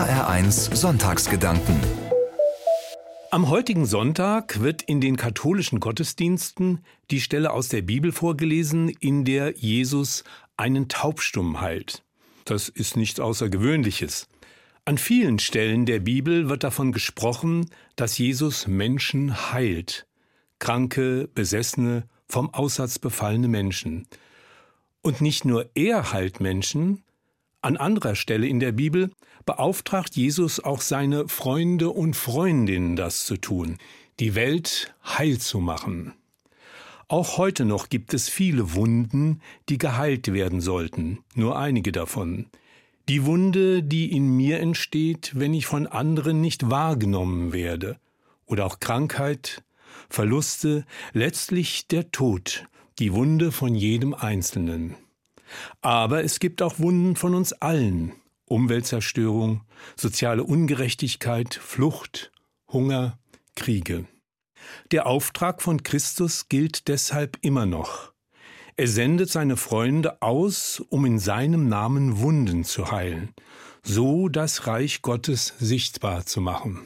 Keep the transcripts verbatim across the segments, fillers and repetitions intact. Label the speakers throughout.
Speaker 1: H R eins Sonntagsgedanken.
Speaker 2: Am heutigen Sonntag wird in den katholischen Gottesdiensten die Stelle aus der Bibel vorgelesen, in der Jesus einen Taubstummen heilt. Das ist nichts Außergewöhnliches. An vielen Stellen der Bibel wird davon gesprochen, dass Jesus Menschen heilt. Kranke, Besessene, vom Aussatz befallene Menschen. Und nicht nur er heilt Menschen. An anderer Stelle in der Bibel beauftragt Jesus auch seine Freunde und Freundinnen, das zu tun, die Welt heil zu machen. Auch heute noch gibt es viele Wunden, die geheilt werden sollten, nur einige davon. Die Wunde, die in mir entsteht, wenn ich von anderen nicht wahrgenommen werde. Oder auch Krankheit, Verluste, letztlich der Tod, die Wunde von jedem Einzelnen. Aber es gibt auch Wunden von uns allen. Umweltzerstörung, soziale Ungerechtigkeit, Flucht, Hunger, Kriege. Der Auftrag von Christus gilt deshalb immer noch. Er sendet seine Freunde aus, um in seinem Namen Wunden zu heilen, so das Reich Gottes sichtbar zu machen.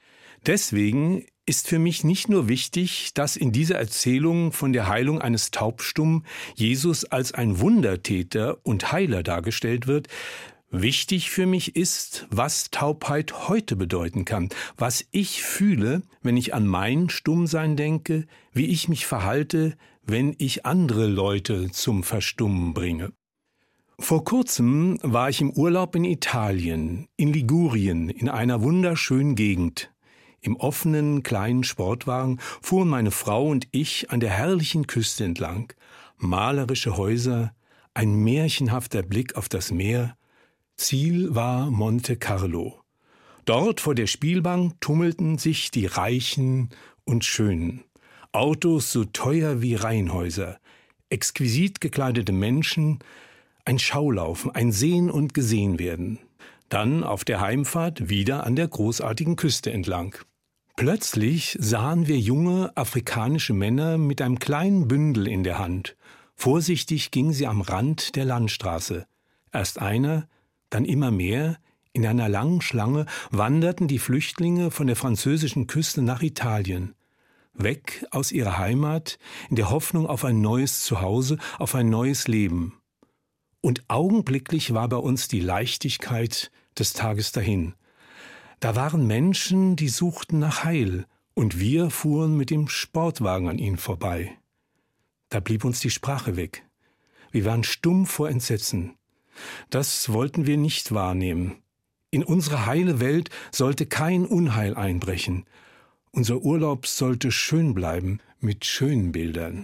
Speaker 2: Deswegen ist für mich nicht nur wichtig, dass in dieser Erzählung von der Heilung eines Taubstummen Jesus als ein Wundertäter und Heiler dargestellt wird. Wichtig für mich ist, was Taubheit heute bedeuten kann, was ich fühle, wenn ich an mein Stummsein denke, wie ich mich verhalte, wenn ich andere Leute zum Verstummen bringe. Vor kurzem war ich im Urlaub in Italien, in Ligurien, in einer wunderschönen Gegend. Im offenen, kleinen Sportwagen fuhren meine Frau und ich an der herrlichen Küste entlang. Malerische Häuser, ein märchenhafter Blick auf das Meer. Ziel war Monte Carlo. Dort vor der Spielbank tummelten sich die Reichen und Schönen. Autos so teuer wie Reihenhäuser, exquisit gekleidete Menschen, ein Schaulaufen, ein Sehen und Gesehen werden. Dann auf der Heimfahrt wieder an der großartigen Küste entlang. Plötzlich sahen wir junge afrikanische Männer mit einem kleinen Bündel in der Hand. Vorsichtig gingen sie am Rand der Landstraße. Erst einer, dann immer mehr. In einer langen Schlange wanderten die Flüchtlinge von der französischen Küste nach Italien. Weg aus ihrer Heimat, in der Hoffnung auf ein neues Zuhause, auf ein neues Leben. Und augenblicklich war bei uns die Leichtigkeit des Tages dahin. Da waren Menschen, die suchten nach Heil, und wir fuhren mit dem Sportwagen an ihnen vorbei. Da blieb uns die Sprache weg. Wir waren stumm vor Entsetzen. Das wollten wir nicht wahrnehmen. In unsere heile Welt sollte kein Unheil einbrechen. Unser Urlaub sollte schön bleiben, mit schönen Bildern.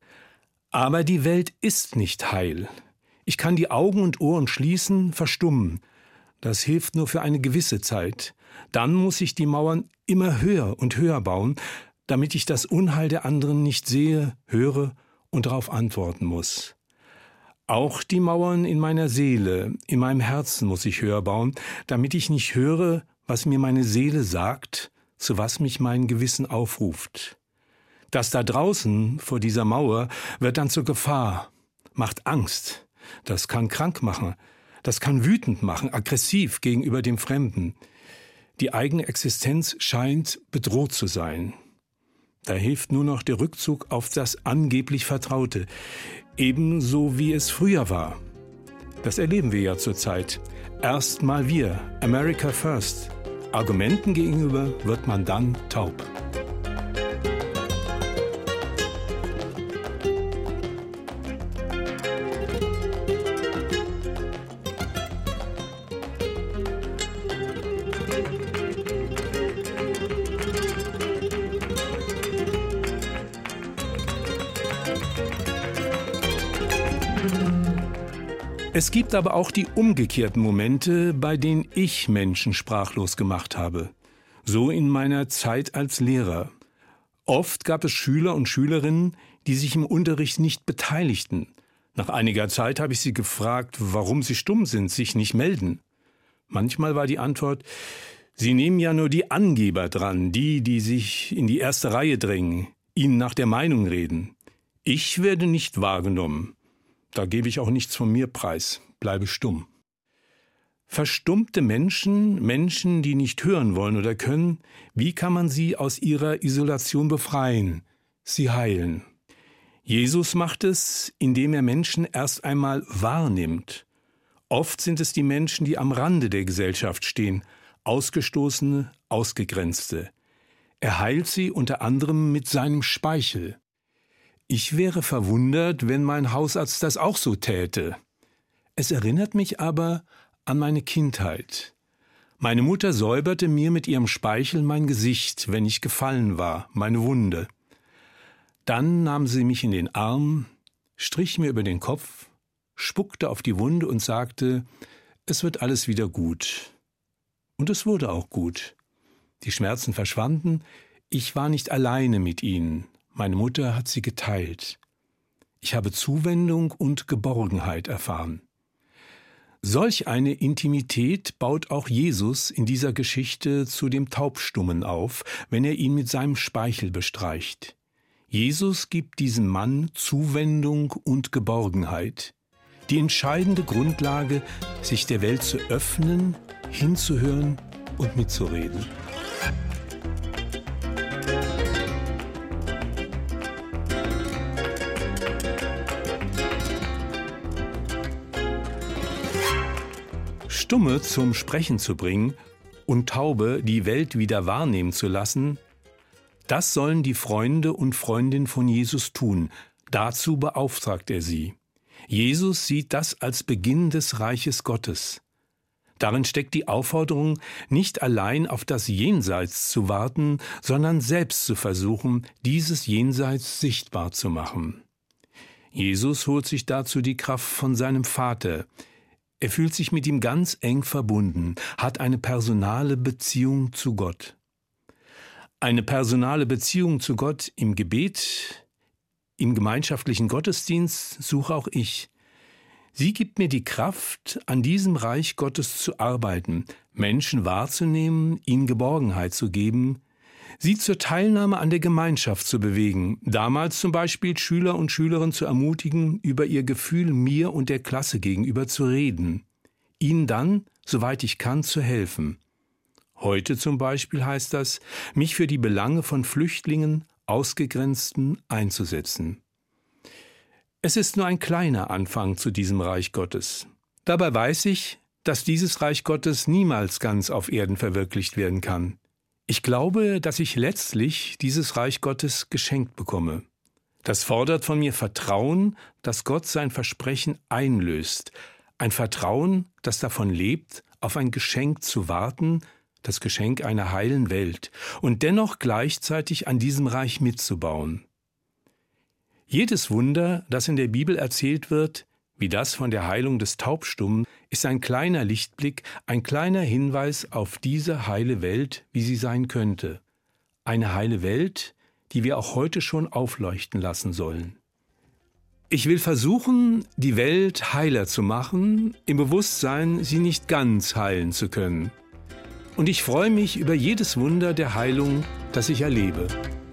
Speaker 2: Aber die Welt ist nicht heil. Ich kann die Augen und Ohren schließen, verstummen. Das hilft nur für eine gewisse Zeit. Dann muss ich die Mauern immer höher und höher bauen, damit ich das Unheil der anderen nicht sehe, höre und darauf antworten muss. Auch die Mauern in meiner Seele, in meinem Herzen muss ich höher bauen, damit ich nicht höre, was mir meine Seele sagt, zu was mich mein Gewissen aufruft. Das da draußen vor dieser Mauer wird dann zur Gefahr, macht Angst. Das kann krank machen, das kann wütend machen, aggressiv gegenüber dem Fremden. Die eigene Existenz scheint bedroht zu sein. Da hilft nur noch der Rückzug auf das angeblich Vertraute, ebenso wie es früher war. Das erleben wir ja zurzeit. Erstmal wir, America first. Argumenten gegenüber wird man dann taub. Es gibt aber auch die umgekehrten Momente, bei denen ich Menschen sprachlos gemacht habe. So in meiner Zeit als Lehrer. Oft gab es Schüler und Schülerinnen, die sich im Unterricht nicht beteiligten. Nach einiger Zeit habe ich sie gefragt, warum sie stumm sind, sich nicht melden. Manchmal war die Antwort, sie nehmen ja nur die Angeber dran, die, die sich in die erste Reihe drängen, ihnen nach der Meinung reden. Ich werde nicht wahrgenommen. Da gebe ich auch nichts von mir preis, bleibe stumm. Verstummte Menschen, Menschen, die nicht hören wollen oder können, wie kann man sie aus ihrer Isolation befreien, sie heilen? Jesus macht es, indem er Menschen erst einmal wahrnimmt. Oft sind es die Menschen, die am Rande der Gesellschaft stehen, Ausgestoßene, Ausgegrenzte. Er heilt sie unter anderem mit seinem Speichel. Ich wäre verwundert, wenn mein Hausarzt das auch so täte. Es erinnert mich aber an meine Kindheit. Meine Mutter säuberte mir mit ihrem Speichel mein Gesicht, wenn ich gefallen war, meine Wunde. Dann nahm sie mich in den Arm, strich mir über den Kopf, spuckte auf die Wunde und sagte, es wird alles wieder gut. Und es wurde auch gut. Die Schmerzen verschwanden, ich war nicht alleine mit ihnen, meine Mutter hat sie geteilt. Ich habe Zuwendung und Geborgenheit erfahren. Solch eine Intimität baut auch Jesus in dieser Geschichte zu dem Taubstummen auf, wenn er ihn mit seinem Speichel bestreicht. Jesus gibt diesem Mann Zuwendung und Geborgenheit, die entscheidende Grundlage, sich der Welt zu öffnen, hinzuhören und mitzureden. Stumme zum Sprechen zu bringen und Taube die Welt wieder wahrnehmen zu lassen, das sollen die Freunde und Freundinnen von Jesus tun. Dazu beauftragt er sie. Jesus sieht das als Beginn des Reiches Gottes. Darin steckt die Aufforderung, nicht allein auf das Jenseits zu warten, sondern selbst zu versuchen, dieses Jenseits sichtbar zu machen. Jesus holt sich dazu die Kraft von seinem Vater. Er fühlt sich mit ihm ganz eng verbunden, hat eine personale Beziehung zu Gott. Eine personale Beziehung zu Gott im Gebet, im gemeinschaftlichen Gottesdienst suche auch ich. Sie gibt mir die Kraft, an diesem Reich Gottes zu arbeiten, Menschen wahrzunehmen, ihnen Geborgenheit zu geben, sie zur Teilnahme an der Gemeinschaft zu bewegen, damals zum Beispiel Schüler und Schülerinnen zu ermutigen, über ihr Gefühl mir und der Klasse gegenüber zu reden, ihnen dann, soweit ich kann, zu helfen. Heute zum Beispiel heißt das, mich für die Belange von Flüchtlingen, Ausgegrenzten einzusetzen. Es ist nur ein kleiner Anfang zu diesem Reich Gottes. Dabei weiß ich, dass dieses Reich Gottes niemals ganz auf Erden verwirklicht werden kann. Ich glaube, dass ich letztlich dieses Reich Gottes geschenkt bekomme. Das fordert von mir Vertrauen, dass Gott sein Versprechen einlöst. Ein Vertrauen, das davon lebt, auf ein Geschenk zu warten, das Geschenk einer heilen Welt, und dennoch gleichzeitig an diesem Reich mitzubauen. Jedes Wunder, das in der Bibel erzählt wird, wie das von der Heilung des Taubstummen, ist ein kleiner Lichtblick, ein kleiner Hinweis auf diese heile Welt, wie sie sein könnte. Eine heile Welt, die wir auch heute schon aufleuchten lassen sollen. Ich will versuchen, die Welt heiler zu machen, im Bewusstsein, sie nicht ganz heilen zu können. Und ich freue mich über jedes Wunder der Heilung, das ich erlebe.